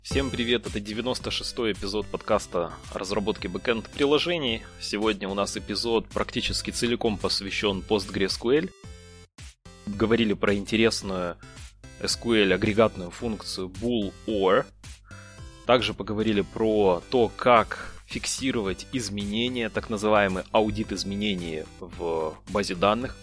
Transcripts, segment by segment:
Всем привет, это 96-й эпизод подкаста о разработке бэкэнд-приложений. Сегодня у нас эпизод практически целиком посвящен PostgreSQL. Говорили про интересную SQL-агрегатную функцию bool.or. Также поговорили про то, как фиксировать изменения, так называемый аудит изменений в базе данных.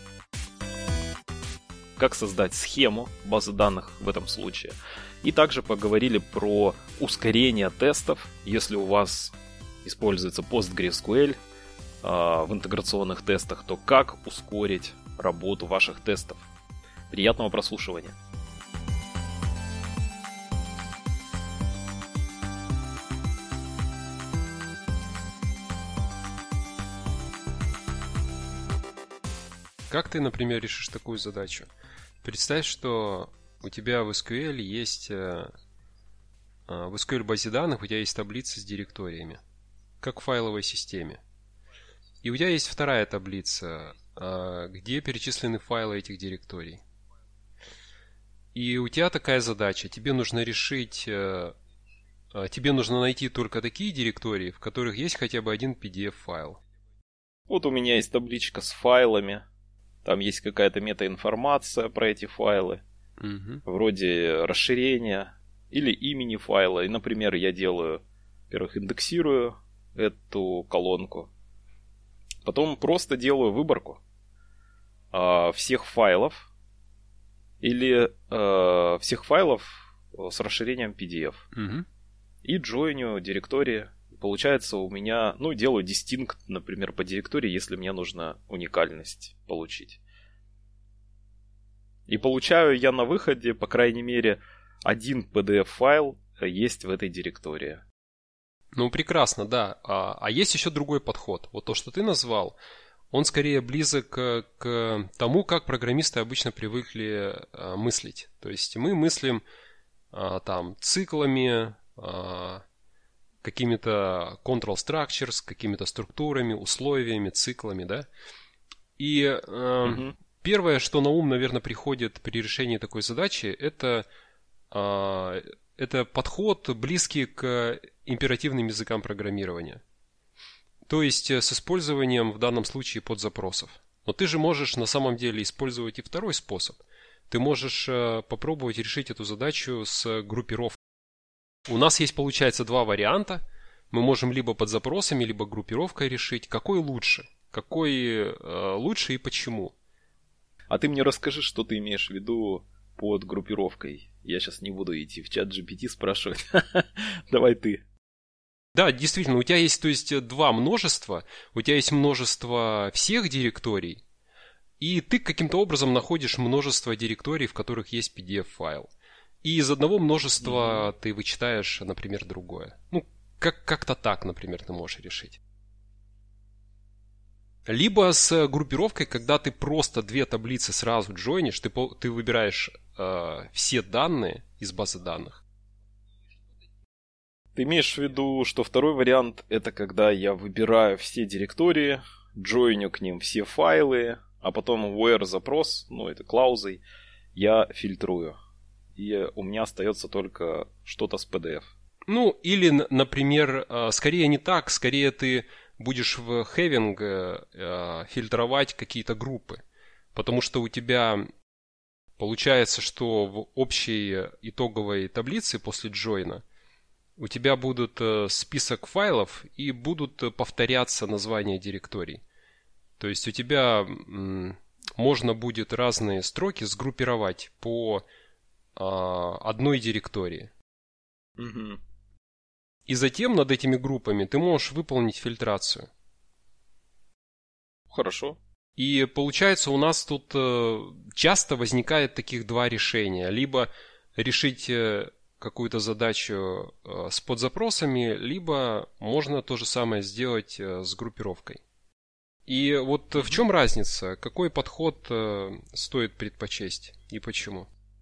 Как создать схему базы данных в этом случае. И также поговорили про ускорение тестов, если у вас используется PostgreSQL в интеграционных тестах, то как ускорить работу ваших тестов. Приятного прослушивания. Как ты, например, решишь такую задачу? Представь, что у тебя в SQL есть в SQL базе данных у тебя есть таблица с директориями, как в файловой системе. И у тебя есть вторая таблица, где перечислены файлы этих директорий. И у тебя такая задача. Тебе нужно найти только такие директории, в которых есть хотя бы один PDF-файл. Вот у меня есть табличка с файлами. Там есть какая-то метаинформация про эти файлы. Вроде расширения или имени файла. И, например, я делаю, во-первых, индексирую эту колонку. Потом просто делаю выборку всех файлов или всех файлов с расширением PDF. И джойню директории. Получается у меня, делаю дистинкт, например, по директории, если мне нужно уникальность получить. И получаю я на выходе, по крайней мере, один PDF-файл есть в этой директории. Ну, прекрасно, да. А есть еще другой подход. Вот то, что ты назвал, он скорее близок к тому, как программисты обычно привыкли мыслить. То есть мы мыслим циклами, какими-то control structures, какими-то структурами, условиями, циклами, да. И первое, что на ум, наверное, приходит при решении такой задачи, это подход, близкий к императивным языкам программирования. То есть с использованием в данном случае подзапросов. Но ты же можешь на самом деле использовать и второй способ. Ты можешь попробовать решить эту задачу с группировкой. У нас есть, получается, два варианта. Мы можем либо под запросами, либо группировкой решить, какой лучше. Какой лучше и почему. А ты мне расскажи, что ты имеешь в виду под группировкой. Я сейчас не буду идти в чат GPT спрашивать. Давай ты. Да, действительно, у тебя есть, два множества. У тебя есть множество всех директорий. И ты каким-то образом находишь множество директорий, в которых есть PDF-файл. И из одного множества ты вычитаешь, например, другое. Как-то так, например, ты можешь решить. Либо с группировкой, когда ты просто две таблицы сразу джойнишь, ты выбираешь все данные из базы данных. Ты имеешь в виду, что второй вариант это когда я выбираю все директории, джойню к ним все файлы, а потом where запрос, это клаузой, я фильтрую. И у меня остается только что-то с PDF. Или, например, скорее не так, скорее ты будешь в having фильтровать какие-то группы. Потому что у тебя получается, что в общей итоговой таблице после джойна у тебя будут список файлов и будут повторяться названия директорий. То есть у тебя можно будет разные строки сгруппировать по одной директории. И затем над этими группами ты можешь выполнить фильтрацию. Хорошо. И получается, у нас тут часто возникает таких два решения. Либо решить какую-то задачу с подзапросами, либо можно то же самое сделать с группировкой. И вот в чем разница? Какой подход стоит предпочесть и почему?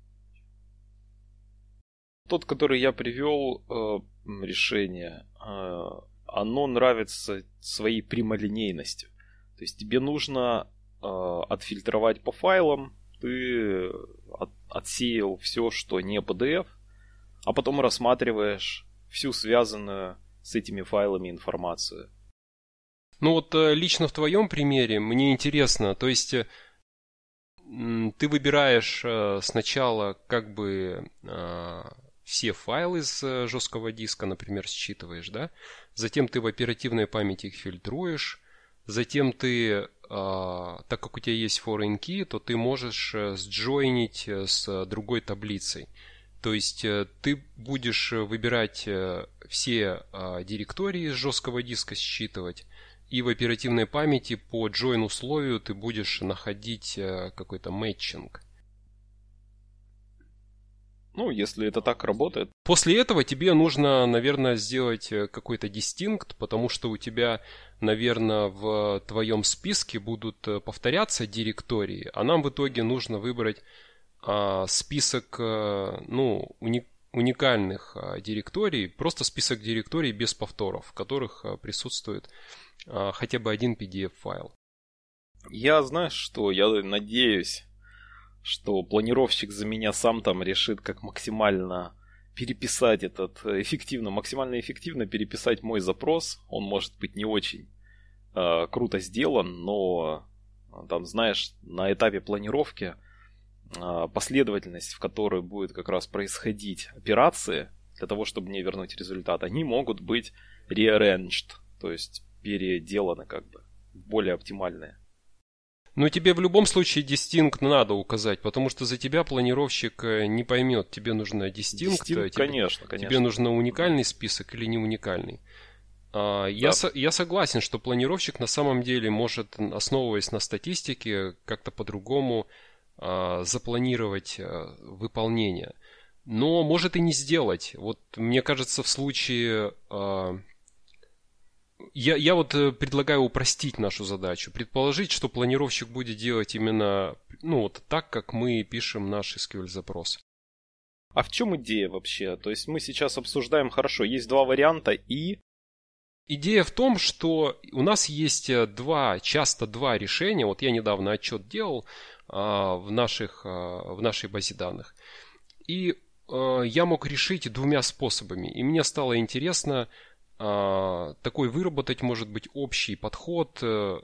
Тот, который я привел, решение, оно нравится своей прямолинейностью. То есть тебе нужно отфильтровать по файлам, ты отсеял все, что не PDF, а потом рассматриваешь всю связанную с этими файлами информацию. Ну вот лично в твоем примере мне интересно, то есть ты выбираешь сначала как бы все файлы из жесткого диска, например, считываешь, да? Затем ты в оперативной памяти их фильтруешь, затем ты, так как у тебя есть foreign key, то ты можешь сджойнить с другой таблицей. То есть ты будешь выбирать все директории из жесткого диска, считывать, и в оперативной памяти по join условию ты будешь находить какой-то мэтчинг. Ну, если это так работает. После этого тебе нужно, наверное, сделать какой-то дистинкт, потому что у тебя, наверное, в твоем списке будут повторяться директории, а нам в итоге нужно выбрать список уникальных директорий, просто список директорий без повторов, в которых присутствует хотя бы один PDF-файл. Я, знаешь что, я надеюсь, что планировщик за меня сам там решит, как максимально переписать максимально эффективно переписать мой запрос. Он может быть не очень круто сделан, но там, знаешь, на этапе планировки последовательность, в которой будет как раз происходить операции, для того, чтобы мне вернуть результат, они могут быть rearranged, то есть переделаны как бы, более оптимальные. Но тебе в любом случае дистинкт надо указать, потому что за тебя планировщик не поймет, тебе нужно дистинкт, конечно. Тебе нужно уникальный список или не уникальный. Я согласен, что планировщик на самом деле может, основываясь на статистике, как-то по-другому запланировать выполнение. Но может и не сделать. Вот мне кажется, в случае... Я вот предлагаю упростить нашу задачу. Предположить, что планировщик будет делать именно вот так, как мы пишем наш SQL-запрос. А в чем идея вообще? То есть мы сейчас обсуждаем, хорошо, есть два варианта и... Идея в том, что у нас есть часто два решения. Вот я недавно отчет делал в нашей базе данных. И я мог решить двумя способами. И мне стало интересно такой выработать, может быть, общий подход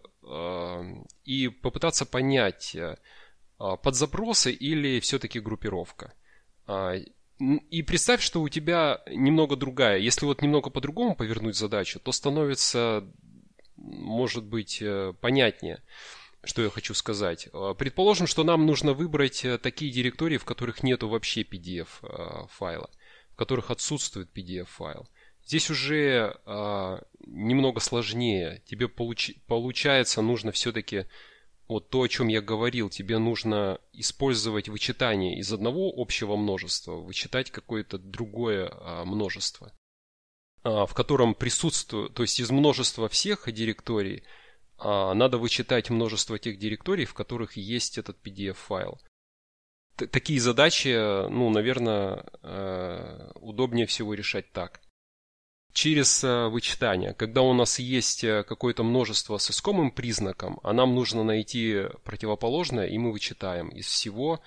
и попытаться понять, подзапросы или все-таки группировка. И представь, что у тебя немного другая. Если вот немного по-другому повернуть задачу, то становится, может быть, понятнее, что я хочу сказать. Предположим, что нам нужно выбрать такие директории, в которых нету вообще PDF-файла, в которых отсутствует PDF-файл. Здесь уже немного сложнее. Тебе получается, нужно все-таки вот то, о чем я говорил, тебе нужно использовать вычитание из одного общего множества, вычитать какое-то другое множество, в котором присутствует, то есть из множества всех директорий надо вычитать множество тех директорий, в которых есть этот PDF-файл. Такие задачи, наверное, удобнее всего решать так. Через вычитание. Когда у нас есть какое-то множество с искомым признаком, а нам нужно найти противоположное, и мы вычитаем из всего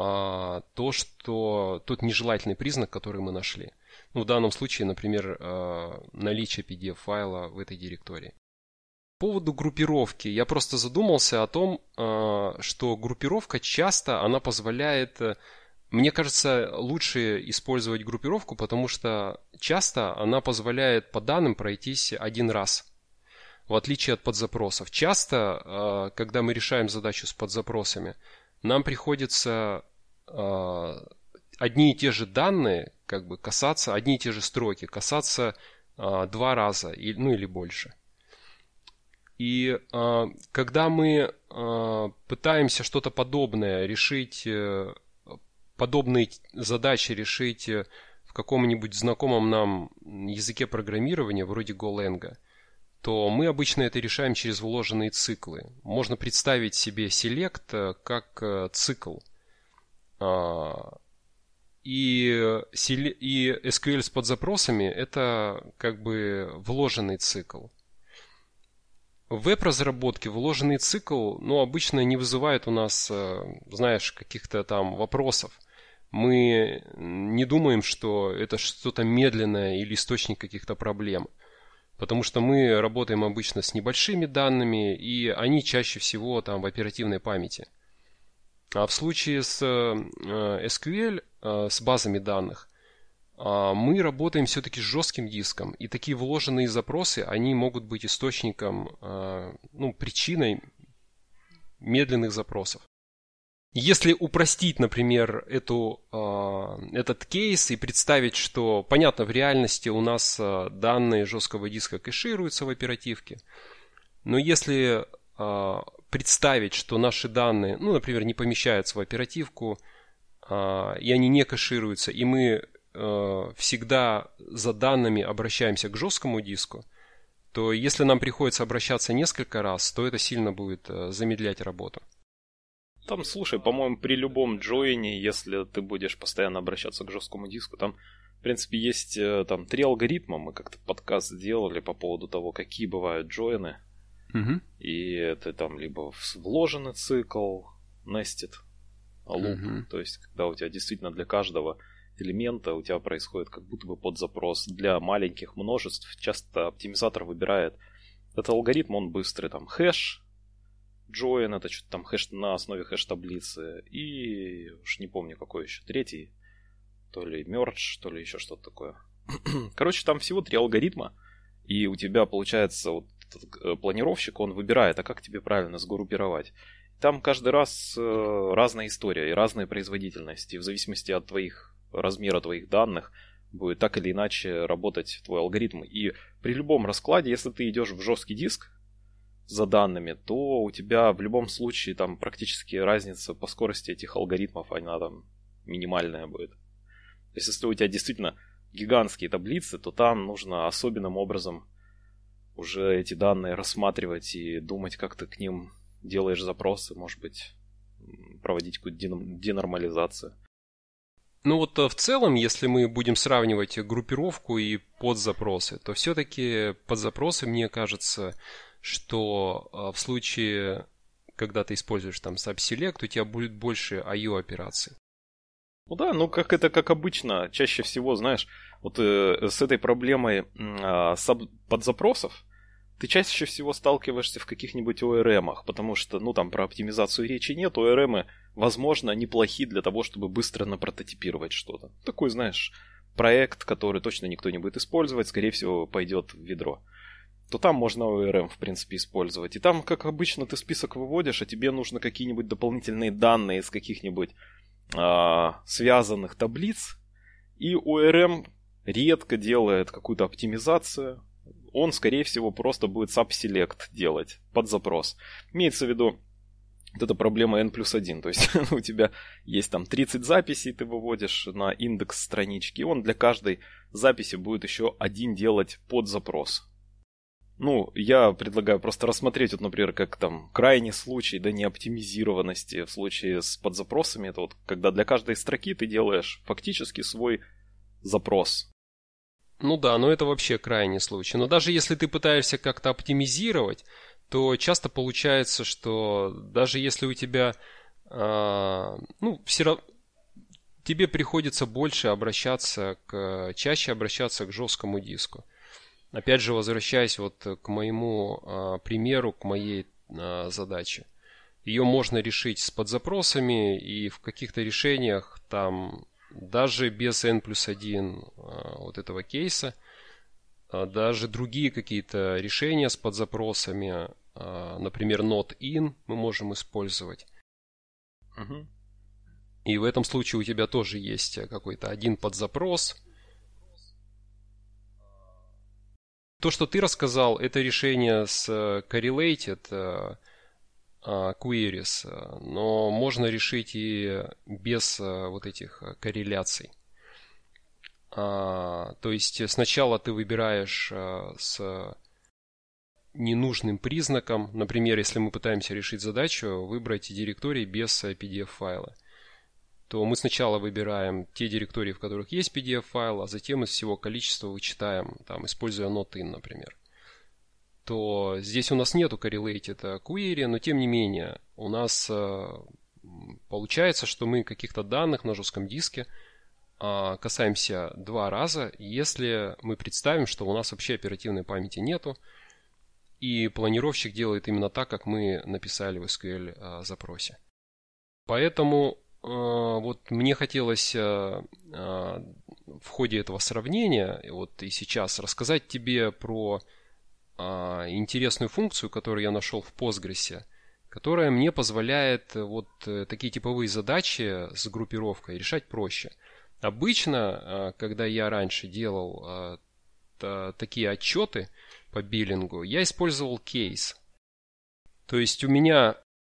тот нежелательный признак, который мы нашли. В данном случае, например, наличие PDF-файла в этой директории. По поводу группировки. Я просто задумался о том, что группировка часто она позволяет... Мне кажется, лучше использовать группировку, потому что часто она позволяет по данным пройтись один раз, в отличие от подзапросов. Часто, когда мы решаем задачу с подзапросами, нам приходится одни и те же данные, касаться, одни и те же строки, касаться два раза, или больше. И когда мы пытаемся что-то подобное решить, подобные задачи решить в каком-нибудь знакомом нам языке программирования, вроде Golang, то мы обычно это решаем через вложенные циклы. Можно представить себе select как цикл. И SQL с подзапросами это вложенный цикл. В веб-разработке вложенный цикл, обычно не вызывает у нас, каких-то там вопросов. мы не думаем, что это что-то медленное или источник каких-то проблем. Потому что мы работаем обычно с небольшими данными, и они чаще всего там в оперативной памяти. А в случае с SQL, с базами данных, мы работаем все-таки с жестким диском. И такие вложенные запросы, они могут быть источником, причиной медленных запросов. Если упростить, например, этот кейс и представить, что, понятно, в реальности у нас данные жесткого диска кэшируются в оперативке, но если представить, что наши данные, например, не помещаются в оперативку, и они не кэшируются, и мы всегда за данными обращаемся к жесткому диску, то если нам приходится обращаться несколько раз, то это сильно будет замедлять работу. Там, слушай, по-моему, при любом джойне, если ты будешь постоянно обращаться к жесткому диску, там, в принципе, есть там 3 алгоритма. Мы как-то подкаст сделали по поводу того, какие бывают джойны. Угу. И это там либо вложенный цикл, nested loop, то есть когда у тебя действительно для каждого элемента у тебя происходит как будто бы подзапрос. Для маленьких множеств часто оптимизатор выбирает этот алгоритм, он быстрый, там хэш, join, это что-то там хэш на основе хэш-таблицы, и уж не помню какой еще, третий, то ли merge, то ли еще что-то такое. Короче, там всего 3 алгоритма, и у тебя получается вот этот планировщик, он выбирает, а как тебе правильно сгруппировать. Там каждый раз разная история и разная производительность, и в зависимости от размера твоих данных будет так или иначе работать твой алгоритм. И при любом раскладе, если ты идешь в жесткий диск за данными, то у тебя в любом случае там практически разница по скорости этих алгоритмов, она там минимальная будет. То есть если у тебя действительно гигантские таблицы, то там нужно особенным образом уже эти данные рассматривать и думать, как ты к ним делаешь запросы, может быть, проводить какую-то денормализацию. В целом, если мы будем сравнивать группировку и подзапросы, то все-таки подзапросы, мне кажется, что в случае, когда ты используешь там subselect, у тебя будет больше IO операций. Как обычно, чаще всего, знаешь, вот с этой проблемой подзапросов ты чаще всего сталкиваешься в каких-нибудь ORM-ах, потому что, там про оптимизацию речи нет, ORM-ы, возможно, неплохи для того, чтобы быстро напрототипировать что-то. Такой, знаешь, проект, который точно никто не будет использовать, скорее всего, пойдет в ведро. То там можно ORM, в принципе, использовать. И там, как обычно, ты список выводишь, а тебе нужно какие-нибудь дополнительные данные из каких-нибудь связанных таблиц. И ORM редко делает какую-то оптимизацию. Он, скорее всего, просто будет subselect делать под запрос. Имеется в виду вот эта проблема n+1. То есть у тебя есть там 30 записей, ты выводишь на индекс странички. И он для каждой записи будет еще один делать подзапрос. Я предлагаю просто рассмотреть, например, как там крайний случай неоптимизированности в случае с подзапросами. Это вот когда для каждой строки ты делаешь фактически свой запрос. Но это вообще крайний случай. Но даже если ты пытаешься как-то оптимизировать, то часто получается, что даже если у тебя, все равно тебе приходится чаще обращаться к жесткому диску. Опять же, возвращаясь к моему примеру, к моей задаче. Ее можно решить с подзапросами, и в каких-то решениях там даже без n+1 вот этого кейса, даже другие какие-то решения с подзапросами, например, not in мы можем использовать. Угу. И в этом случае у тебя тоже есть какой-то один подзапрос. То, что ты рассказал, это решение с correlated queries, но можно решить и без вот этих корреляций. То есть сначала ты выбираешь с ненужным признаком, например, если мы пытаемся решить задачу, выбрать директории без PDF-файла, то мы сначала выбираем те директории, в которых есть PDF-файл, а затем из всего количества вычитаем, используя not-in, например. То здесь у нас нету correlated query, но тем не менее у нас получается, что мы каких-то данных на жестком диске касаемся 2 раза, если мы представим, что у нас вообще оперативной памяти нету, и планировщик делает именно так, как мы написали в SQL запросе. Поэтому вот мне хотелось в ходе этого сравнения, вот и сейчас, рассказать тебе про интересную функцию, которую я нашел в Postgres, которая мне позволяет вот такие типовые задачи с группировкой решать проще. Обычно, когда я раньше делал такие отчеты по биллингу, я использовал кейс. То есть у меня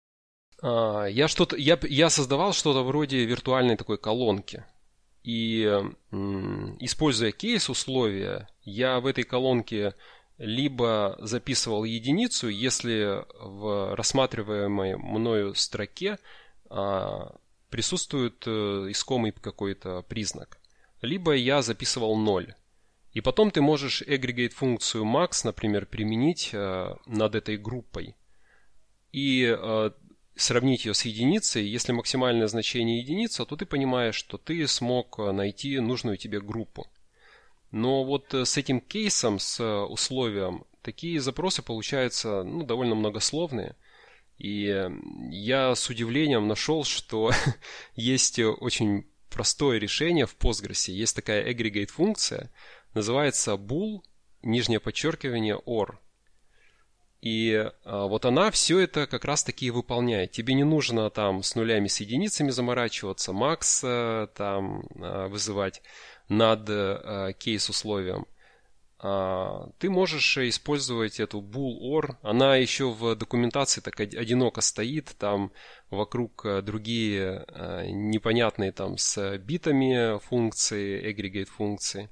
я создавал что-то вроде виртуальной такой колонки. И используя кейс условия, я в этой колонке либо записывал единицу, если в рассматриваемой мною строке присутствует искомый какой-то признак, либо я записывал 0. И потом ты можешь aggregate функцию max, например, применить над этой группой и сравнить ее с единицей. Если максимальное значение единица, то ты понимаешь, что ты смог найти нужную тебе группу. Но вот с этим кейсом, с условием, такие запросы получаются довольно многословные. И я с удивлением нашел, что есть очень простое решение в Postgres. Есть такая aggregate функция, называется bool, нижнее подчеркивание, or. И вот она все это как раз таки выполняет. Тебе не нужно там с нулями, с единицами заморачиваться, max там вызывать над кейс-условием. Ты можешь использовать эту bool or. Она еще в документации так одиноко стоит. Там вокруг другие непонятные там с битами функции, aggregate функции.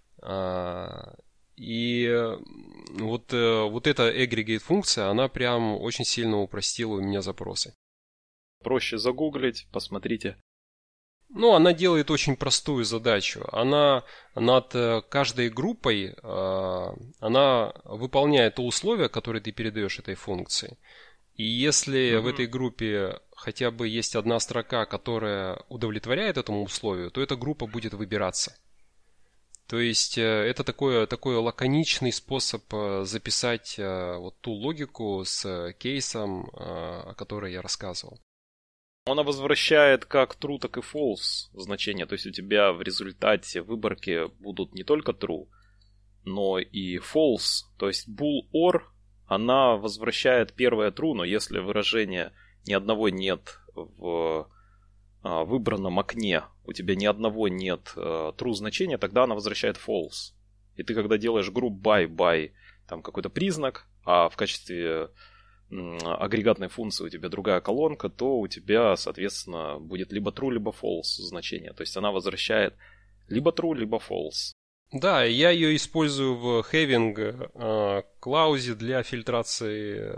И вот эта aggregate функция, она прям очень сильно упростила у меня запросы. Проще загуглить, посмотрите. Она делает очень простую задачу. Она над каждой группой, она выполняет то условие, которое ты передаешь этой функции. И если в этой группе хотя бы есть одна строка, которая удовлетворяет этому условию, то эта группа будет выбираться. То есть это такой лаконичный способ записать вот ту логику с кейсом, о которой я рассказывал. Она возвращает как true, так и false значения. То есть у тебя в результате выборки будут не только true, но и false. То есть bool or, она возвращает первое true, но если выражения ни одного нет в выбранном окне, у тебя ни одного нет true значения, тогда она возвращает false. И ты когда делаешь group by там какой-то признак, а в качестве агрегатной функции у тебя другая колонка, то у тебя, соответственно, будет либо true, либо false значение. То есть она возвращает либо true, либо false. Да, я ее использую в having клаузе для фильтрации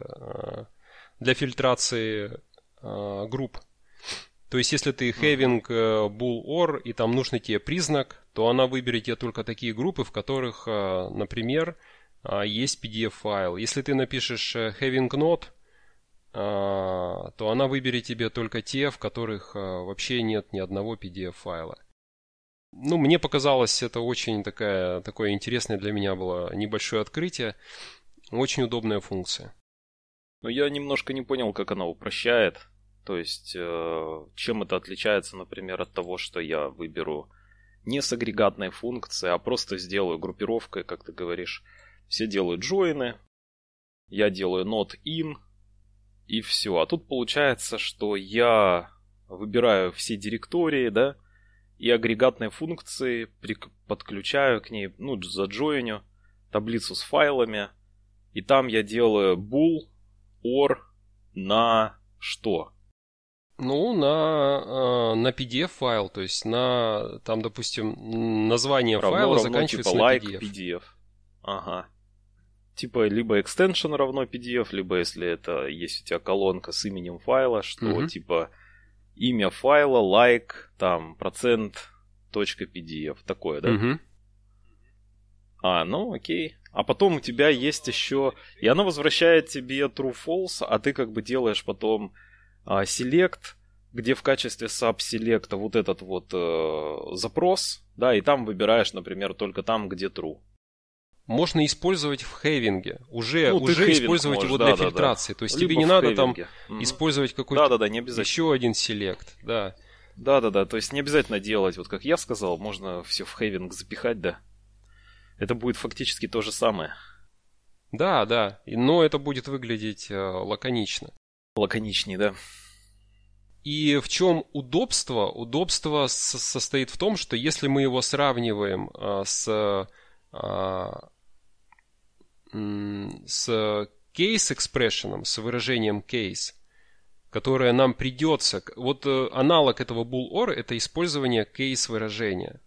групп. То есть, если ты having bool or, и там нужный тебе признак, то она выберет тебе только такие группы, в которых, например, есть PDF-файл. Если ты напишешь having not, то она выберет тебе только те, в которых вообще нет ни одного PDF-файла. Мне показалось, это очень такое интересное для меня было небольшое открытие. Очень удобная функция. Но я немножко не понял, как она упрощает. То есть, чем это отличается, например, от того, что я выберу не с агрегатной функцией, а просто сделаю группировкой, как ты говоришь. Все делают join, я делаю not in, и все. А тут получается, что я выбираю все директории, да, и агрегатные функции подключаю к ней, заджойню таблицу с файлами, и там я делаю bool or на что? На PDF-файл, то есть там, допустим, название файла заканчивается на PDF. Ага. Типа либо extension равно PDF, либо если это есть у тебя колонка с именем файла, что типа имя файла, там, %.pdf. Такое, да? Окей. А потом у тебя есть еще... И оно возвращает тебе true-false, а ты как бы делаешь потом select где в качестве subselect вот этот вот запрос, да, и там выбираешь, например, только там, где true. Можно использовать в хейвинге. Уже использовать можешь, его для фильтрации. То есть либо тебе не надо там использовать какой-то не еще один селект. Да. Да. То есть не обязательно делать, вот как я сказал, можно все в хейвинг запихать, да. Это будет фактически то же самое. Да. Но это будет выглядеть лаконично. Лаконичнее, да. И в чем удобство? Удобство состоит в том, что если мы его сравниваем с case expression, с выражением case, которое нам придется... Вот аналог этого bool or — это использование case выражения.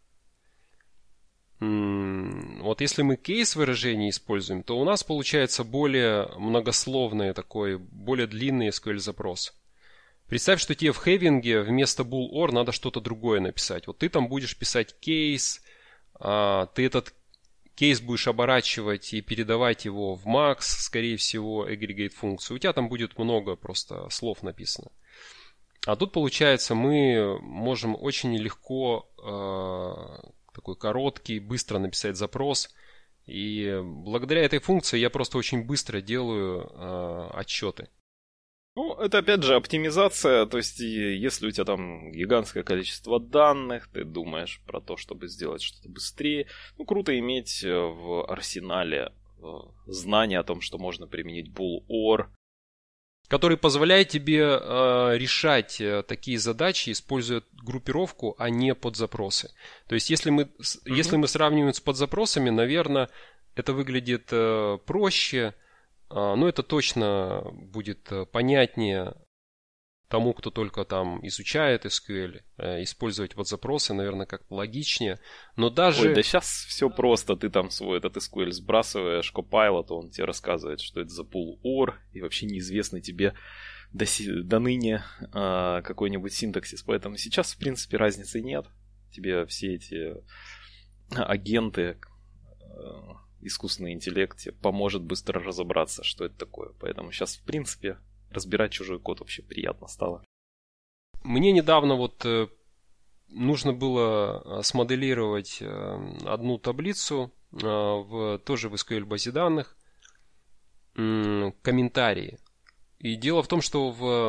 Вот если мы case выражение используем, то у нас получается более многословный такой, более длинный SQL запрос. Представь, что тебе в хейвинге вместо bool or надо что-то другое написать. Вот ты там будешь писать case, ты этот кейс будешь оборачивать и передавать его в max, скорее всего, aggregate функцию. У тебя там будет много просто слов написано. А тут, получается, мы можем очень легко такой короткий, быстро написать запрос. И благодаря этой функции я просто очень быстро делаю отчеты. Ну, это опять же оптимизация, то есть если у тебя там гигантское количество данных, ты думаешь про то, чтобы сделать что-то быстрее, ну, круто иметь в арсенале знание о том, что можно применить bool or, который позволяет тебе решать такие задачи, используя группировку, а не подзапросы. То есть если мы сравниваем с подзапросами, наверное, это выглядит проще. Но это точно будет понятнее тому, кто только там изучает SQL. Использовать вот запросы, наверное, как-то логичнее. Но даже... Ой, да сейчас все просто. Ты там свой этот SQL сбрасываешь, Copilot, он тебе рассказывает, что это за bool or, и вообще неизвестный тебе до ныне какой-нибудь синтаксис. Поэтому сейчас, в принципе, разницы нет. Тебе все эти агенты... искусственный интеллект поможет быстро разобраться, что это такое. Поэтому сейчас, в принципе, разбирать чужой код вообще приятно стало. Мне недавно вот нужно было смоделировать одну таблицу тоже в SQL базе данных, комментарии. И дело в том, что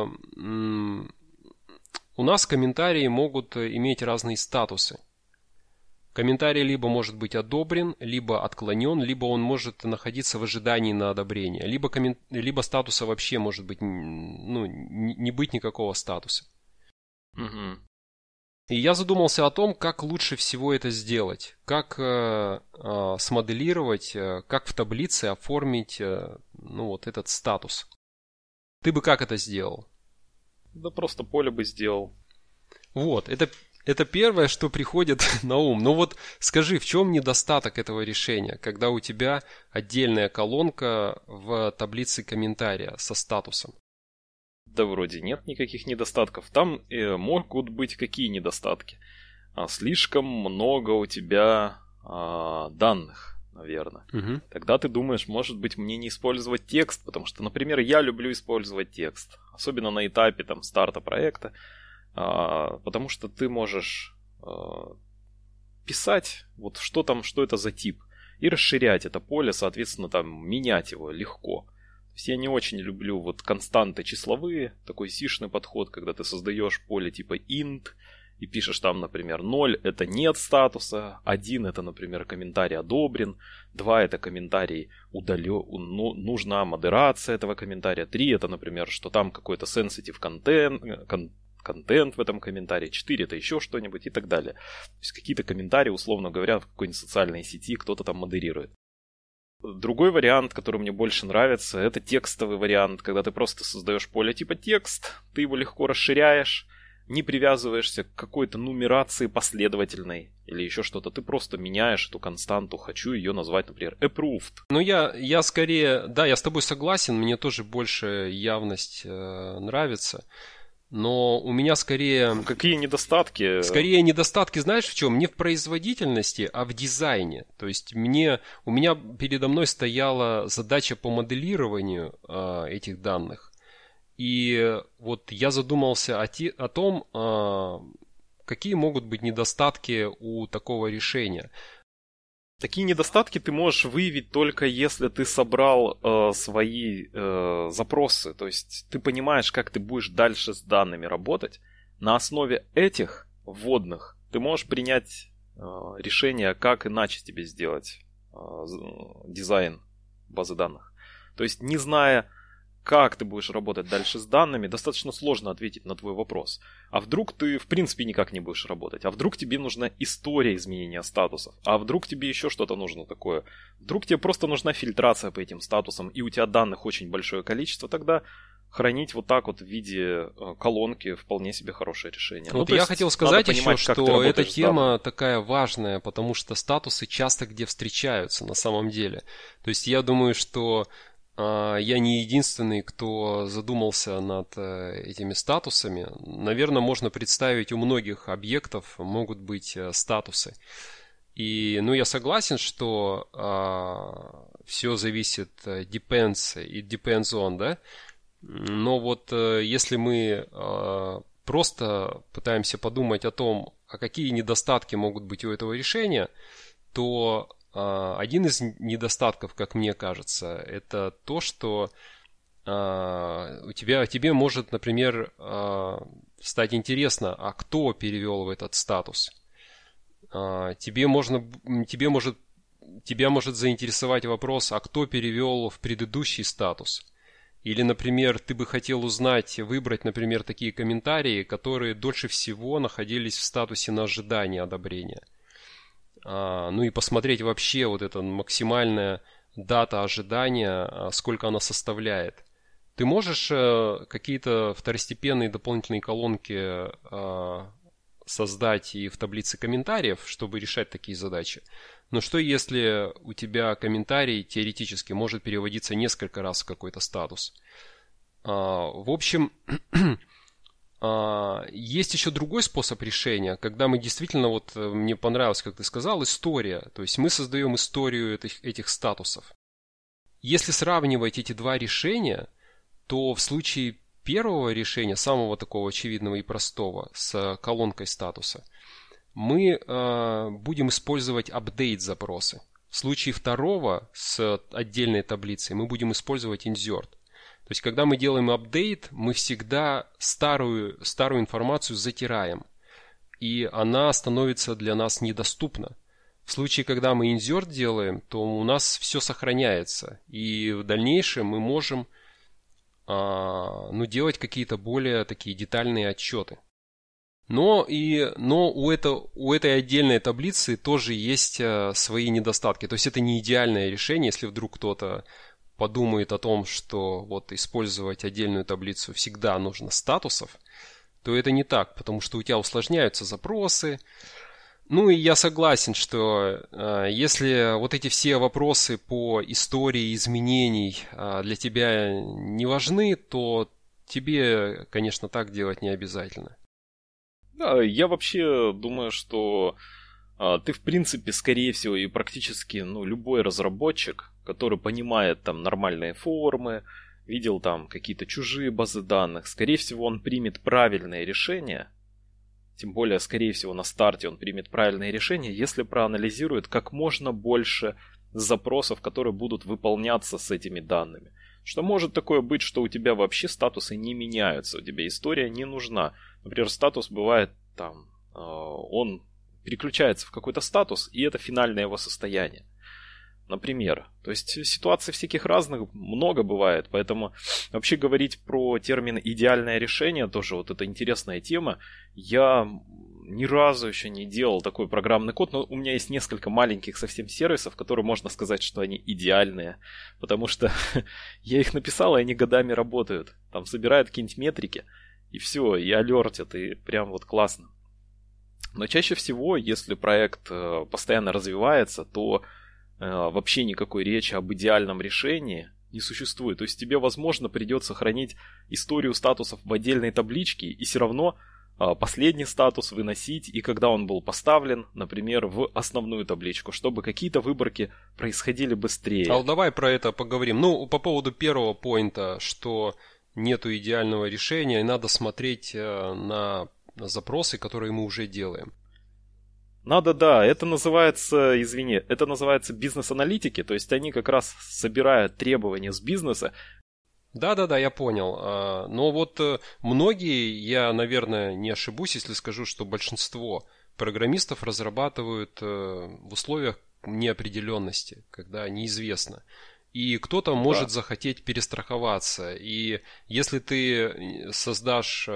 у нас комментарии могут иметь разные статусы. Комментарий либо может быть одобрен, либо отклонен, либо он может находиться в ожидании на одобрение, либо статуса вообще может быть, не быть никакого статуса. Угу. И я задумался о том, как лучше всего это сделать, как смоделировать, как в таблице оформить вот этот статус. Ты бы как это сделал? Да просто поле бы сделал. Вот, это первое, что приходит на ум. Но вот скажи, в чем недостаток этого решения, когда у тебя отдельная колонка в таблице комментария со статусом? Да вроде нет никаких недостатков. Там могут быть какие недостатки? Слишком много у тебя данных, наверное. Угу. Тогда ты думаешь, может быть, мне не использовать текст, потому что, например, я люблю использовать текст. Особенно на этапе там, старта проекта. Потому что ты можешь писать, вот что это за тип, и расширять это поле, соответственно, там менять его легко. То есть я не очень люблю вот константы числовые, такой сишный подход, когда ты создаешь поле типа int, и пишешь там, например, 0 это нет статуса, 1 это, например, комментарий одобрен, 2 это комментарий удален, нужна модерация этого комментария, 3 это, например, что там какой-то sensitive контент в этом комментарии, 4 это еще что-нибудь и так далее. То есть какие-то комментарии, условно говоря, в какой-нибудь социальной сети кто-то там модерирует. Другой вариант, который мне больше нравится, это текстовый вариант, когда ты просто создаешь поле типа текст, ты его легко расширяешь, не привязываешься к какой-то нумерации последовательной или еще что-то. Ты просто меняешь эту константу. Хочу ее назвать, например, approved. Ну, я скорее... Да, я с тобой согласен. Мне тоже больше явность нравится. Но у меня скорее... Какие недостатки? Скорее недостатки, знаешь, в чем? Не в производительности, а в дизайне. То есть у меня передо мной стояла задача по моделированию этих данных. И вот я задумался о том, какие могут быть недостатки у такого решения. Такие недостатки ты можешь выявить только если ты собрал свои запросы. То есть ты понимаешь, как ты будешь дальше с данными работать. На основе этих вводных ты можешь принять решение, как иначе тебе сделать дизайн базы данных. То есть, не зная, как ты будешь работать дальше с данными, достаточно сложно ответить на твой вопрос. А вдруг ты, в принципе, никак не будешь работать? А вдруг тебе нужна история изменения статусов? А вдруг тебе еще что-то нужно такое? Вдруг тебе просто нужна фильтрация по этим статусам, и у тебя данных очень большое количество? Тогда хранить вот так вот в виде колонки вполне себе хорошее решение. Вот я хотел сказать еще, что эта тема такая важная, потому что статусы часто где встречаются на самом деле. То есть я думаю, что я не единственный, кто задумался над этими статусами. Наверное, можно представить, у многих объектов могут быть статусы. И, я согласен, что все зависит, depends и depends on, да? Но вот если мы просто пытаемся подумать о том, а какие недостатки могут быть у этого решения, то один из недостатков, как мне кажется, это то, что тебе может, например, стать интересно, а кто перевел в этот статус. Тебя может заинтересовать вопрос, а кто перевел в предыдущий статус. Или, например, ты бы хотел выбрать, например, такие комментарии, которые дольше всего находились в статусе на ожидание одобрения. И посмотреть вообще вот эта максимальная дата ожидания, сколько она составляет. Ты можешь какие-то второстепенные дополнительные колонки создать и в таблице комментариев, чтобы решать такие задачи. Но что если у тебя комментарий теоретически может переводиться несколько раз в какой-то статус? В общем, есть еще другой способ решения, когда мы действительно, мне понравилось, как ты сказал, история. То есть мы создаем историю этих статусов. Если сравнивать эти два решения, то в случае первого решения, самого такого очевидного и простого, с колонкой статуса, мы будем использовать update запросы. В случае второго с отдельной таблицей мы будем использовать insert. То есть, когда мы делаем апдейт, мы всегда старую информацию затираем, и она становится для нас недоступна. В случае, когда мы insert делаем, то у нас все сохраняется, и в дальнейшем мы можем делать какие-то более такие детальные отчеты. Но у этой отдельной таблицы тоже есть свои недостатки. То есть, это не идеальное решение, если вдруг кто-то подумает о том, что использовать отдельную таблицу всегда нужно статусов, то это не так, потому что у тебя усложняются запросы. И я согласен, что если эти все вопросы по истории изменений для тебя не важны, то тебе, конечно, так делать не обязательно. Да, я вообще думаю, что ты, в принципе, скорее всего, и практически любой разработчик, который понимает там нормальные формы, видел там какие-то чужие базы данных, скорее всего, он примет правильное решение, тем более, скорее всего, на старте он примет правильное решение, если проанализирует как можно больше запросов, которые будут выполняться с этими данными. Что может такое быть, что у тебя вообще статусы не меняются, у тебя история не нужна. Например, статус бывает там, он переключается в какой-то статус, и это финальное его состояние. Например. То есть ситуаций всяких разных много бывает, поэтому вообще говорить про термин «идеальное решение» тоже это интересная тема. Я ни разу еще не делал такой программный код, но у меня есть несколько маленьких совсем сервисов, которые можно сказать, что они идеальные, потому что я их написал, и они годами работают. Там собирают какие-нибудь метрики, и все, и алертят, и прям классно. Но чаще всего, если проект постоянно развивается, то вообще никакой речи об идеальном решении не существует. То есть тебе, возможно, придется хранить историю статусов в отдельной табличке и все равно последний статус выносить, и когда он был поставлен, например, в основную табличку, чтобы какие-то выборки происходили быстрее. Давай про это поговорим. По поводу первого поинта, что нету идеального решения, и надо смотреть на запросы, которые мы уже делаем. Надо, да, это называется, извини, это называется бизнес-аналитики, то есть они как раз собирают требования с бизнеса. Да, я понял. Но вот многие, я, наверное, не ошибусь, если скажу, что большинство программистов разрабатывают в условиях неопределенности, когда неизвестно. И кто-то может захотеть перестраховаться. И если ты создашь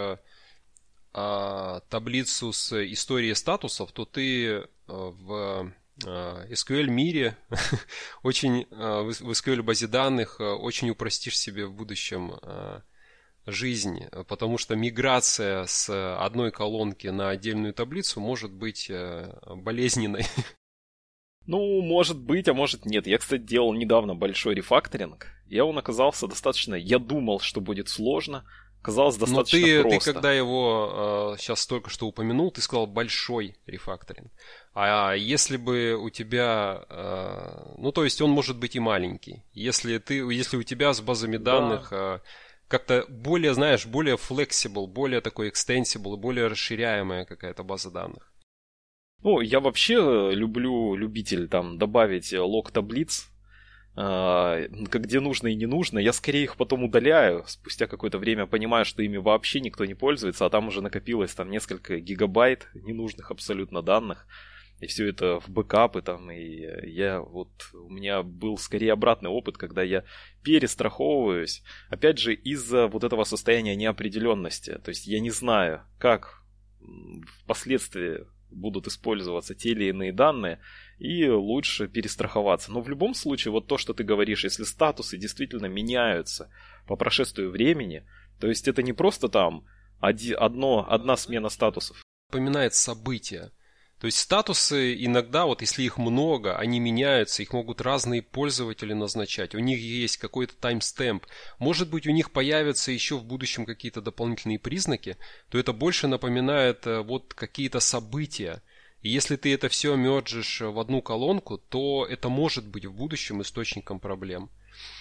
таблицу с историей статусов, то ты в SQL мире, в SQL базе данных очень упростишь себе в будущем жизнь, потому что миграция с одной колонки на отдельную таблицу может быть болезненной. Ну, может быть, а может нет. Я, кстати, делал недавно большой рефакторинг, и он оказался достаточно... Я думал, что будет сложно, оказалось достаточно просто. Но ты когда его сейчас только что упомянул, ты сказал большой рефакторинг. А если бы у тебя... ну, то есть он может быть и маленький. Если у тебя с базами данных... как-то более, знаешь, более flexible, более такой extensible, более расширяемая какая-то база данных. Ну, я вообще любитель там добавить лог таблиц, где нужно и не нужно. Я скорее их потом удаляю, спустя какое-то время понимаю, что ими вообще никто не пользуется, а там уже накопилось там несколько гигабайт ненужных абсолютно данных. И все это в бэкапы там, и у меня был скорее обратный опыт, когда я перестраховываюсь, опять же, из-за вот этого состояния неопределенности. То есть я не знаю, как впоследствии будут использоваться те или иные данные, и лучше перестраховаться. Но в любом случае, вот то, что ты говоришь, если статусы действительно меняются по прошествию времени, то есть это не просто там одна смена статусов. Напоминает события. То есть статусы иногда, вот если их много, они меняются, их могут разные пользователи назначать, у них есть какой-то таймстемп. Может быть, у них появятся еще в будущем какие-то дополнительные признаки, то это больше напоминает вот какие-то события. И если ты это все мерджишь в одну колонку, то это может быть в будущем источником проблем.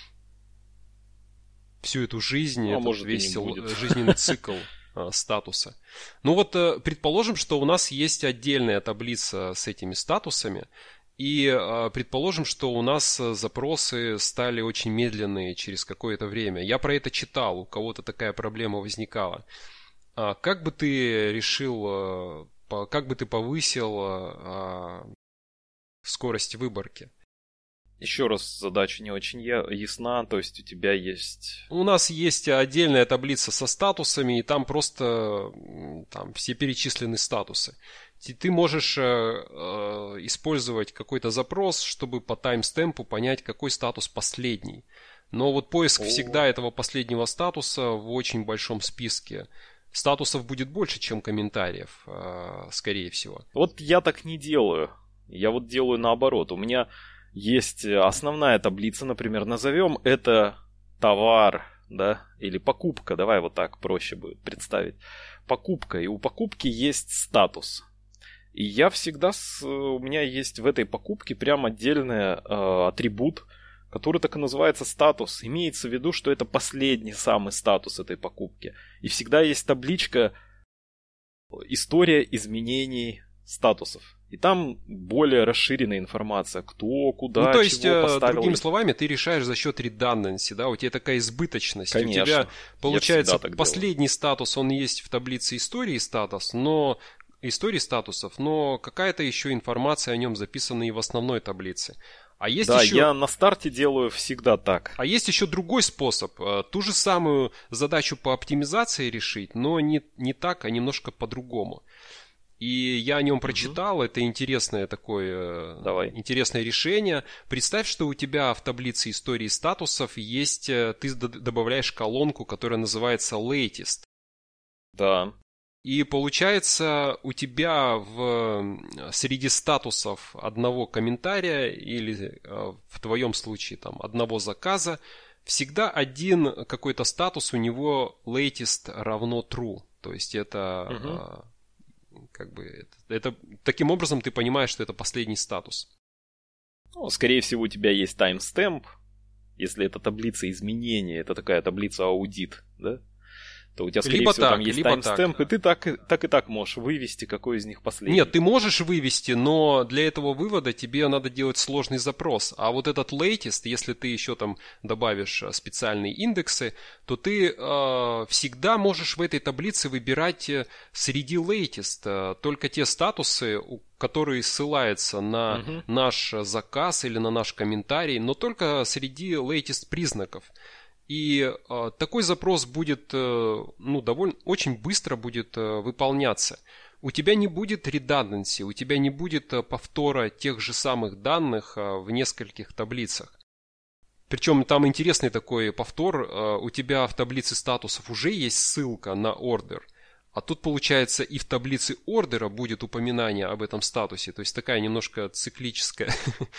Всю эту жизнь, весь жизненный цикл статуса. Ну вот предположим, что у нас есть отдельная таблица с этими статусами, и предположим, что у нас запросы стали очень медленные через какое-то время. Я про это читал, у кого-то такая проблема возникала. Как бы ты решил, как бы ты повысил скорость выборки? Еще раз, задача не очень ясна, то есть у тебя есть... У нас есть отдельная таблица со статусами, и там просто все перечислены статусы. Ты можешь использовать какой-то запрос, чтобы по таймстемпу понять, какой статус последний. Но вот поиск всегда этого последнего статуса в очень большом списке. Статусов будет больше, чем комментариев, скорее всего. Вот я так не делаю. Я вот делаю наоборот. У меня... Есть основная таблица, например, назовем это товар, да, или покупка, давай вот так проще будет представить. Покупка, и у покупки есть статус. И я всегда, у меня есть в этой покупке прям отдельный атрибут, который так и называется статус. Имеется в виду, что это последний самый статус этой покупки. И всегда есть табличка «История изменений статусов». И там более расширенная информация, кто, куда, чего поставил. Ну, то есть, другими словами, ты решаешь за счет redundancy, да, у тебя такая избыточность. Конечно. У тебя, получается, последний статус, он есть в таблице истории статусов, но какая-то еще информация о нем записана и в основной таблице. А есть да, еще... я на старте делаю всегда так. А есть еще другой способ. Ту же самую задачу по оптимизации решить, но не так, а немножко по-другому. И я о нем прочитал, это интересное такое интересное решение. Представь, что у тебя в таблице истории статусов есть, ты добавляешь колонку, которая называется latest. Да. И получается, у тебя среди статусов одного комментария или в твоем случае там одного заказа всегда один какой-то статус, у него latest равно true. То есть это... это таким образом ты понимаешь, что это последний статус. Ну, скорее всего, у тебя есть таймстемп, если это таблица изменений, это такая таблица аудит, да, то у тебя, скорее либо всего, так, там есть либо таймстемп, так. и ты так и так можешь вывести, какой из них последний. Нет, ты можешь вывести, но для этого вывода тебе надо делать сложный запрос. А вот этот latest, если ты еще там добавишь специальные индексы, то ты всегда можешь в этой таблице выбирать среди latest только те статусы, которые ссылаются на наш заказ или на наш комментарий, но только среди latest признаков. И такой запрос будет, довольно, очень быстро будет выполняться. У тебя не будет redundancy, у тебя не будет повтора тех же самых данных в нескольких таблицах. Причем там интересный такой повтор, у тебя в таблице статусов уже есть ссылка на order, а тут получается и в таблице ордера будет упоминание об этом статусе, то есть такая немножко циклическая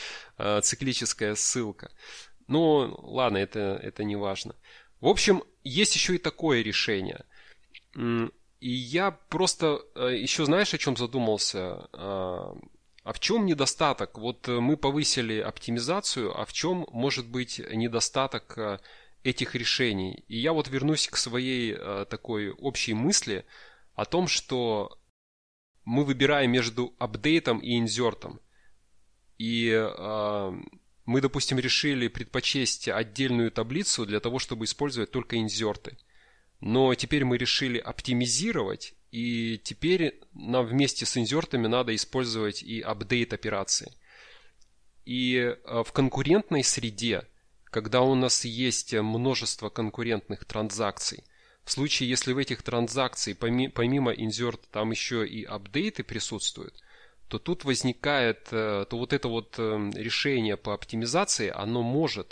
ссылка. Ну, ладно, это не важно. В общем, есть еще и такое решение. И я просто еще, знаешь, о чем задумался? А в чем недостаток? Вот мы повысили оптимизацию, а в чем может быть недостаток этих решений? И я вот вернусь к своей такой общей мысли о том, что мы выбираем между апдейтом и инсертом. И мы, допустим, решили предпочесть отдельную таблицу для того, чтобы использовать только инсерты. Но теперь мы решили оптимизировать, и теперь нам вместе с инсертами надо использовать и апдейт операции. И в конкурентной среде, когда у нас есть множество конкурентных транзакций, в случае, если в этих транзакциях помимо инсерта там еще и апдейты присутствуют, то тут возникает, то вот это вот решение по оптимизации, оно может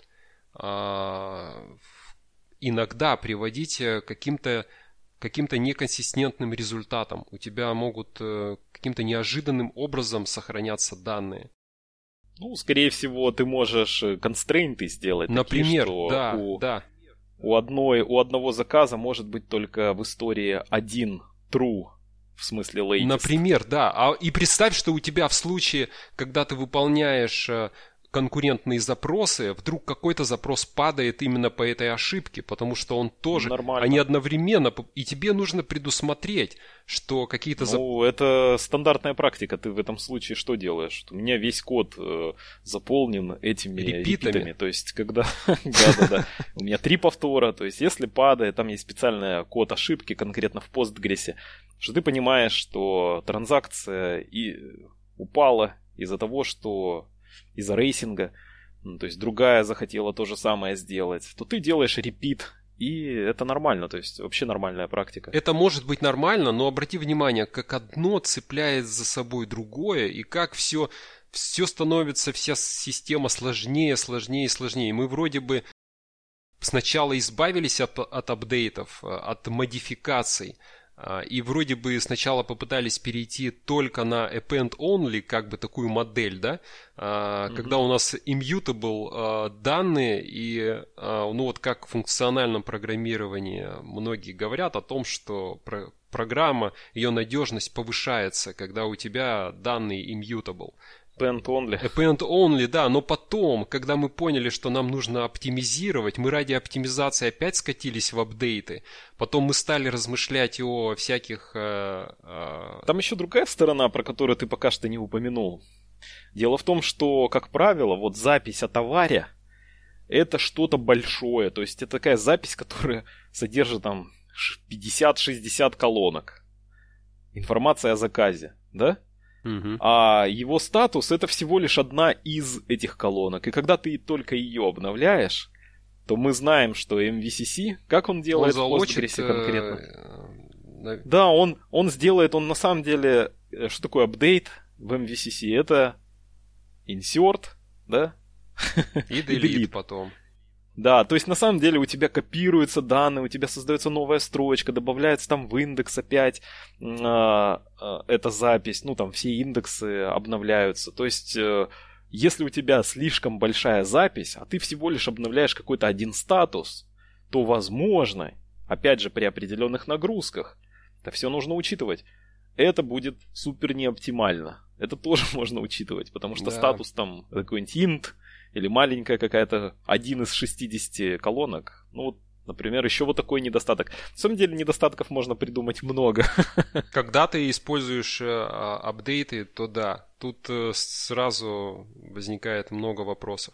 иногда приводить к каким-то неконсистентным результатам. У тебя могут каким-то неожиданным образом сохраняться данные. Ну, скорее всего, ты можешь констрейнты сделать. Например, такие, что да. У одного заказа может быть только в истории один true. В смысле latest. Например, да. И представь, что у тебя в случае, когда ты выполняешь конкурентные запросы, вдруг какой-то запрос падает именно по этой ошибке, потому что он тоже, нормально. Они одновременно, и тебе нужно предусмотреть, что какие-то... это стандартная практика. Ты в этом случае что делаешь? У меня весь код заполнен этими репитами. То есть, когда... Да. У меня 3 повтора. То есть, если падает, там есть специальный код ошибки, конкретно в Postgres, что ты понимаешь, что транзакция упала из-за того, что из-за рейсинга, то есть другая захотела то же самое сделать, то ты делаешь репит, и это нормально, то есть вообще нормальная практика. Это может быть нормально, но обрати внимание, как одно цепляет за собой другое, и как все становится, вся система сложнее. Мы вроде бы сначала избавились от апдейтов, от модификаций, и вроде бы сначала попытались перейти только на append only, как бы такую модель, да, когда у нас immutable данные, и вот как в функциональном программировании многие говорят о том, что программа, ее надежность повышается, когда у тебя данные immutable. Append only, да, но потом, когда мы поняли, что нам нужно оптимизировать, мы ради оптимизации опять скатились в апдейты, потом мы стали размышлять о всяких... Там еще другая сторона, про которую ты пока что не упомянул. Дело в том, что, как правило, вот запись о товаре — это что-то большое, то есть это такая запись, которая содержит там 50-60 колонок. Информация о заказе, да? А его статус — это всего лишь одна из этих колонок. И когда ты только ее обновляешь, то мы знаем, что MVCC, как он делает в Postgres конкретно? Да, он сделает, он на самом деле, что такое апдейт в MVCC? Это insert, да? И delete потом. Да, то есть на самом деле у тебя копируются данные, у тебя создается новая строчка, добавляется там в индекс опять эта запись, там все индексы обновляются. То есть если у тебя слишком большая запись, а ты всего лишь обновляешь какой-то один статус, то возможно, опять же при определенных нагрузках, это все нужно учитывать, это будет супер неоптимально. Это тоже можно учитывать, потому что статус там какой-нибудь int или маленькая какая-то, 1 из 60 колонок. Ну, вот, например, еще вот такой недостаток. На самом деле недостатков можно придумать много. Когда ты используешь апдейты, то да, тут сразу возникает много вопросов.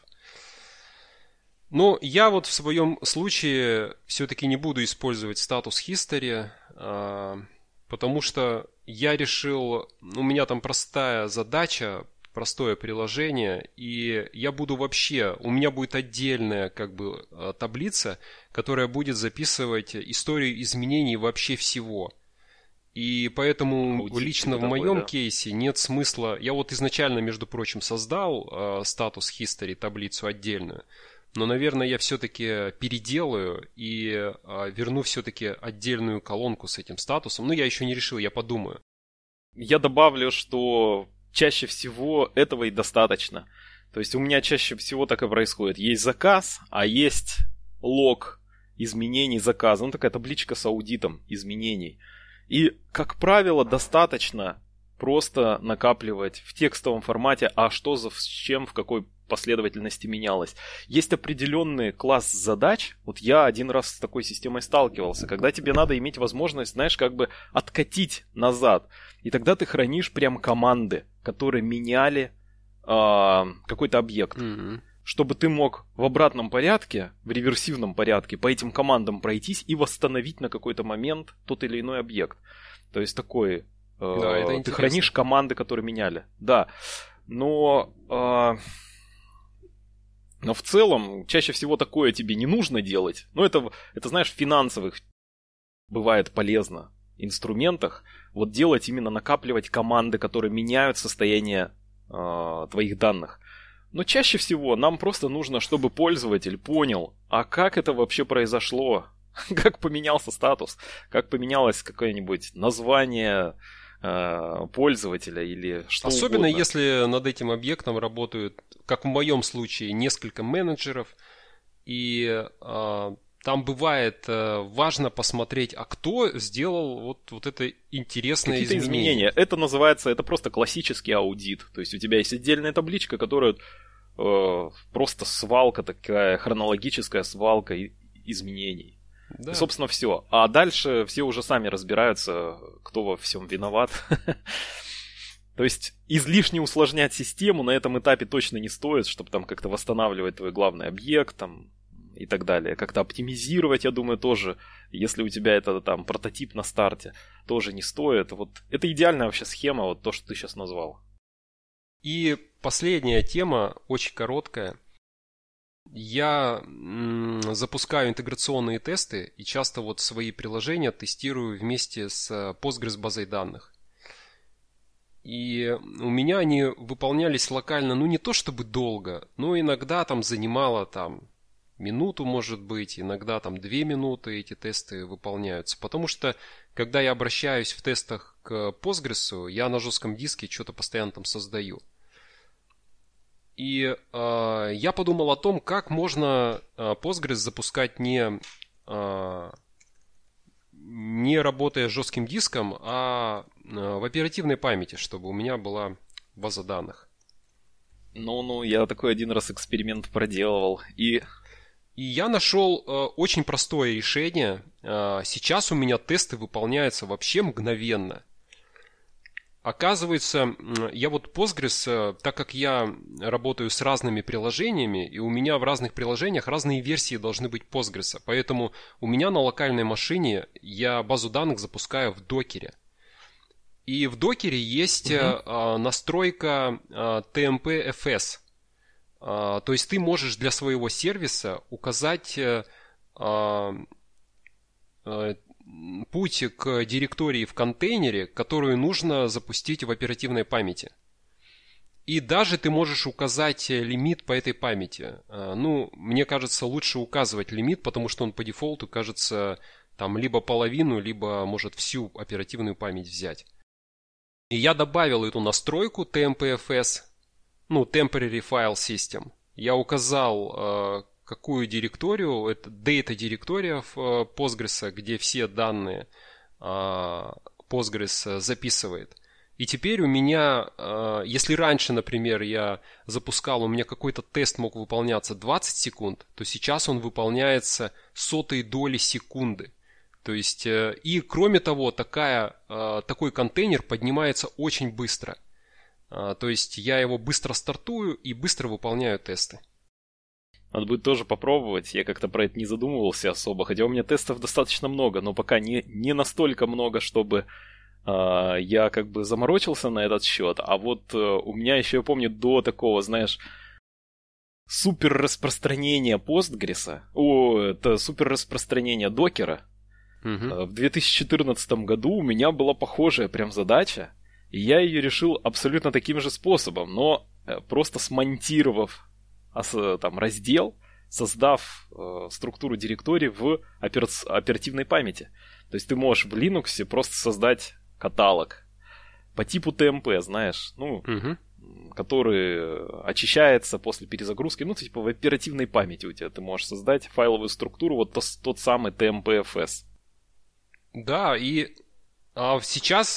Но я вот в своем случае все-таки не буду использовать статус history, потому что я решил, у меня там простая задача, простое приложение, и я буду вообще, у меня будет отдельная как бы таблица, которая будет записывать историю изменений вообще всего. И поэтому аудит лично в моем кейсе нет смысла, я вот изначально, между прочим, создал статус history, таблицу отдельную, но, наверное, я все-таки переделаю и верну все-таки отдельную колонку с этим статусом. Ну, я еще не решил, я подумаю. Я добавлю, что чаще всего этого и достаточно. То есть у меня чаще всего так и происходит. Есть заказ, а есть лог изменений заказа. Ну, такая табличка с аудитом изменений. И, как правило, достаточно просто накапливать в текстовом формате, а что с чем, в какой последовательности менялось. Есть определенный класс задач. Вот я один раз с такой системой сталкивался, когда тебе надо иметь возможность, знаешь, как бы откатить назад. И тогда ты хранишь прям команды, которые меняли какой-то объект. Mm-hmm. Чтобы ты мог в обратном порядке, в реверсивном порядке по этим командам пройтись и восстановить на какой-то момент тот или иной объект. То есть такой... Да, ты хранишь команды, которые меняли. Да. Но в целом, чаще всего такое тебе не нужно делать. Но это знаешь, в финансовых бывает полезно инструментах. Вот делать именно накапливать команды, которые меняют состояние твоих данных. Но чаще всего нам просто нужно, чтобы пользователь понял, а как это вообще произошло, как поменялся статус, как поменялось какое-нибудь название пользователя или что Особенно угодно. Если над этим объектом работают, как в моем случае, несколько менеджеров, и там бывает важно посмотреть, а кто сделал вот это интересное какие-то изменение. Это называется, это просто классический аудит. То есть у тебя есть отдельная табличка, которая просто свалка такая, хронологическая свалка изменений. Да. И, собственно, все. А дальше все уже сами разбираются, кто во всем виноват. То есть излишне усложнять систему на этом этапе точно не стоит, чтобы там как-то восстанавливать твой главный объект там, и так далее. Как-то оптимизировать, я думаю, тоже, если у тебя это там прототип на старте, тоже не стоит. Вот это идеальная вообще схема, вот то, что ты сейчас назвал. И последняя тема, очень короткая. Я запускаю интеграционные тесты и часто вот свои приложения тестирую вместе с Postgres базой данных. И у меня они выполнялись локально, ну не то чтобы долго, но иногда там занимало там минуту, может быть, иногда там 2 минуты эти тесты выполняются. Потому что, когда я обращаюсь в тестах к Postgres, я на жестком диске что-то постоянно там создаю. И я подумал о том, как можно Postgres запускать не работая с жестким диском, а в оперативной памяти, чтобы у меня была база данных. Ну, я такой один раз эксперимент проделывал. И я нашел очень простое решение. Сейчас у меня тесты выполняются вообще мгновенно. Оказывается, я вот Postgres, так как я работаю с разными приложениями, и у меня в разных приложениях разные версии должны быть Postgres, поэтому у меня на локальной машине я базу данных запускаю в докере. И в докере есть настройка TMP-FS. То есть ты можешь для своего сервиса указать путь к директории в контейнере, которую нужно запустить в оперативной памяти. И даже ты можешь указать лимит по этой памяти. Ну, мне кажется, лучше указывать лимит, потому что он по дефолту, кажется, там либо половину, либо может всю оперативную память взять. И я добавил эту настройку TMP-FS, ну, Temporary File System. Я указал какую директорию, это data-директория в Postgres, где все данные Postgres записывает. И теперь у меня, если раньше, например, я запускал, у меня какой-то тест мог выполняться 20 секунд, то сейчас он выполняется сотые доли секунды. То есть, и кроме того, такой контейнер поднимается очень быстро. То есть, я его быстро стартую и быстро выполняю тесты. Надо будет тоже попробовать. Я как-то про это не задумывался особо. Хотя у меня тестов достаточно много, но пока не настолько много, чтобы я как бы заморочился на этот счет. А вот у меня еще, я помню, до такого, знаешь, супер распространения Postgres, это супер распространение докера. В 2014 году у меня была похожая прям задача, и я ее решил абсолютно таким же способом, но просто смонтировав там раздел, создав структуру директорий в оперативной памяти. То есть ты можешь в Linux просто создать каталог по типу TMP, знаешь, который очищается после перезагрузки, типа в оперативной памяти у тебя ты можешь создать файловую структуру, вот тот самый TMPFS. Да, и сейчас,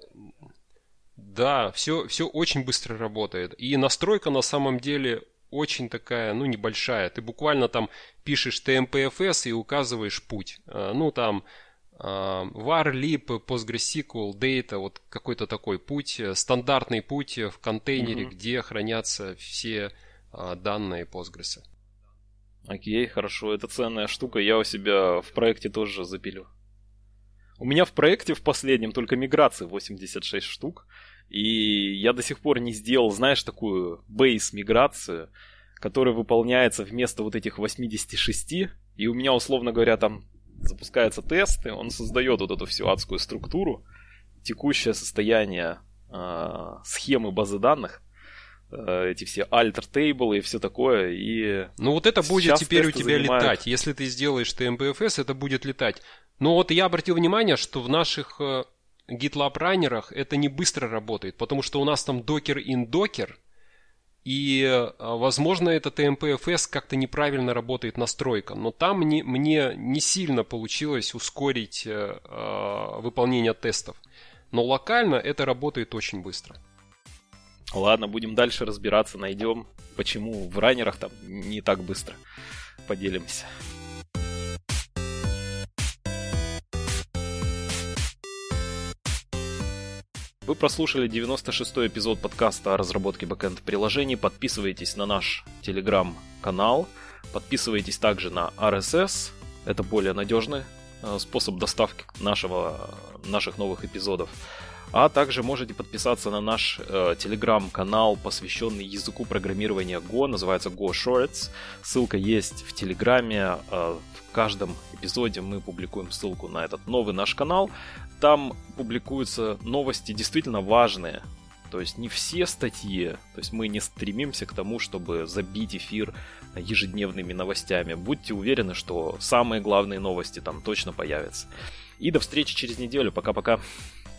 да, все очень быстро работает. И настройка на самом деле очень такая, небольшая. Ты буквально там пишешь TMPFS и указываешь путь. Там var, lib, PostgreSQL, data, вот какой-то такой путь, стандартный путь в контейнере, где хранятся все данные Postgres. Окей, хорошо, это ценная штука, я у себя в проекте тоже запилю. У меня в проекте в последнем только миграции 86 штук, и я до сих пор не сделал, знаешь, такую бейс-миграцию, которая выполняется вместо вот этих 86, и у меня, условно говоря, там запускается тест, и он создает вот эту всю адскую структуру, текущее состояние схемы базы данных, эти все alter-table и все такое. И вот это будет теперь у тебя летать. Если ты сделаешь TMPFS, это будет летать. Но вот я обратил внимание, что в наших GitLab раннерах это не быстро работает, потому что у нас там Docker in Docker, и, возможно, это TMPFS как-то неправильно работает настройка, но там мне не сильно получилось ускорить выполнение тестов. Но локально это работает очень быстро. Ладно, будем дальше разбираться, найдем, почему в раннерах там не так быстро. Поделимся. Вы прослушали 96-й эпизод подкаста о разработке бэкэнд-приложений. Подписывайтесь на наш Telegram-канал. Подписывайтесь также на RSS. Это более надежный способ доставки наших новых эпизодов. А также можете подписаться на наш Telegram-канал, посвященный языку программирования Go. Называется Go Shorts. Ссылка есть в Телеграме. В каждом эпизоде мы публикуем ссылку на этот новый наш канал. Там публикуются новости действительно важные. То есть не все статьи. То есть мы не стремимся к тому, чтобы забить эфир ежедневными новостями. Будьте уверены, что самые главные новости там точно появятся. И до встречи через неделю. Пока-пока.